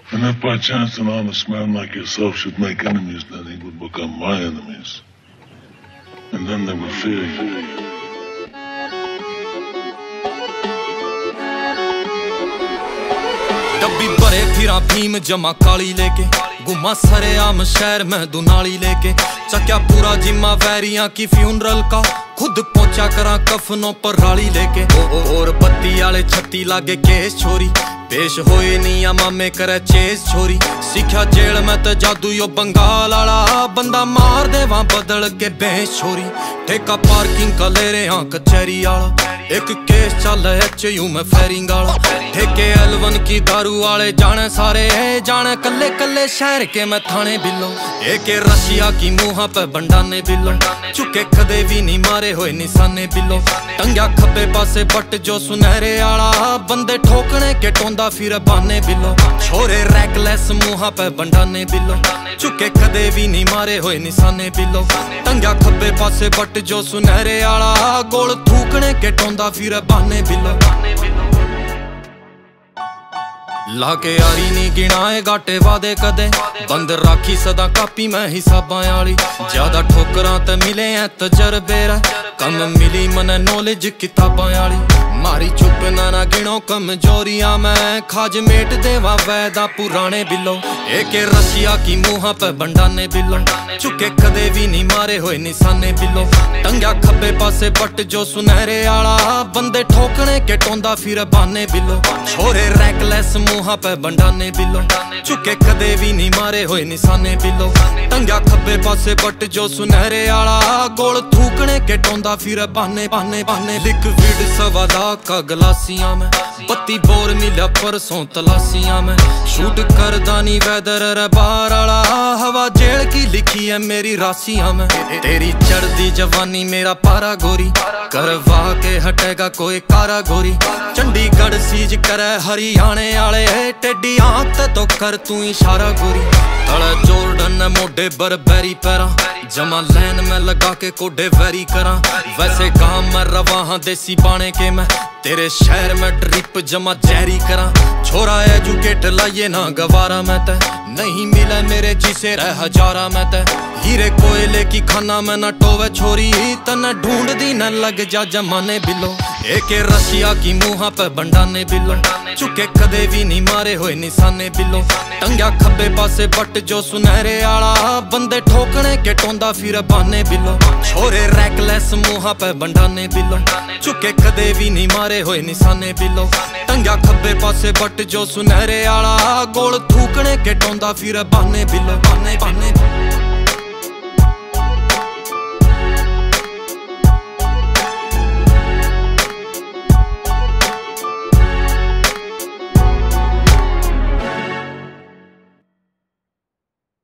And if by chance an honest man like yourself should make enemies, then he would become my enemies. And then they would fear you. डब्बी भरे फिरा भीम जमा काली लेके, गुमा सरे आम शहर में दुनाली लेके, चक्या पूरा जिम्मा वैरियां की फ्यूनरल का, खुद पहुंचा करा कफनों पर राली लेके। और बत्ती आले छत्ती लागे केस छोरी, पेश होए निया मामे करे चेस छोरी। सीखा जेल में तो जादू यो बंगाल आला, बंदा मार दे वहां बदल के बेस छोरी। ठेका पार्किंग का ले रहे हाँ कचहरी आला, एक केस चल HU में फेरिंग आला। ठेके L1 की दारू वाले जाने सारे, जाने कल्ले कल्ले शहर के मैं थाने बिलो। एक रशिया की मुहा पे बंडाने बिलो, चुके कदे भी नहीं मारे होए निशाने बिलो। टंग्या खब्बे पासे बट जो सुनहरे आला, बंदे ठोकने के टोंदा फिर बाने बिलो। छोरे रैकलेस मुहा पे बंडाने बिलो, चुके कदे भी नहीं मारे होए निशाने बिलो। टंग्या खब्बे पासे बट जो सुनहरे आला, गोल थूकने के टोंदा फिर बाने बिलो। लाके यारी नहीं गिनाए घाटे वादे कदे, बंद राखी सदा कापी में हिसाबां आली। ज्यादा ठोकरां ते मिले हैं तजर्बे रा, कम मिली मने नॉलेज किताबां आली। मारी चुप ना गिनो कमजोरियां मैं, खाज मेट देवा वैदा पुराने बिलो। एक रशिया की मुहा पे बंडाने बिलो, चुके कदे भी नहीं मारे होए निशाने बिलो। टंग्या खब्बे पासे बट जो सुनहरे आला, बंदे ठोकने के टोंदा फिर बाने बिलो। छोरे रैकलेस मुहा पे बंडाने बिलो, चुके कदे भी नहीं मारे होए निशाने बिलो। टंग्या खब्बे पासे बट जो सुनहरे आला, गोल थूकने के टोंदा फिर बाने बाने बाने। लिक्विड सवादा का गलासियां में, पत्ती बोर मिला परसों तलासियां में। शूट कर दानी वैदर बार आला, हवा जेल की लिखी है मेरी राशियां में। तेरी चढ़दी जवानी मेरा पारा गोरी, करवा के हटेगा कोई कारा गोरी। चंडीगढ़ सीज करे हरियाणे आले, टेडी आंख तो कर तू इशारा गोरी। तले जॉर्डन मोढे बरबेरी पैरा, जमा लैन में लगा के कोडे वेरी करा। वैसे गांव में रवा हाँ देसी बाणे के मैं, तेरे शहर में ड्रिप जमा जहरी करा। छोरा एजुकेट लाइए ना गवारा मैं ते, नहीं मिले मेरे जिसे रह हजारा मैं ते। हीरे कोयले की खाना में न टोवे छोरी, तन ढूंढ दी न लग जा जमाने बिलो। एक रशिया की मुहा पे बंडाने बिलो, चुके कदे भी नहीं मारे होए निशाने बिलो। टंग्या खब्बे पासे बट जो सुनहरे आला, बंदे ठोकने के टोंदा फिर बाने बिलो। छोरे रैकलेस मुहा पे बंडाने बिलो, चुके कदे भी नहीं मारे होए निशाने बिलो। टंग्या खब्बे पासे बट जो सुनहरे आला, गोल थूकने के टोंदा फिर बाने बिलो बाने बाने।